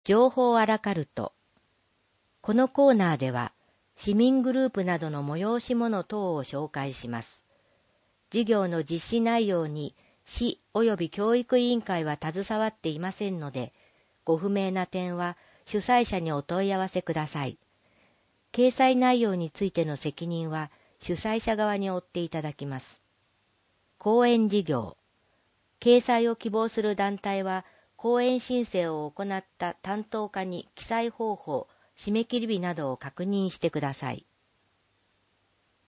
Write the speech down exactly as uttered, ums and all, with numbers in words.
情報アラカルト。このコーナーでは、市民グループなどの催し物等を紹介します。事業の実施内容に市及び教育委員会は携わっていませんので、ご不明な点は主催者にお問い合わせください。掲載内容についての責任は主催者側に負っていただきます。講演事業。掲載を希望する団体は、講演申請を行った担当課に記載方法、締め切り日などを確認してください。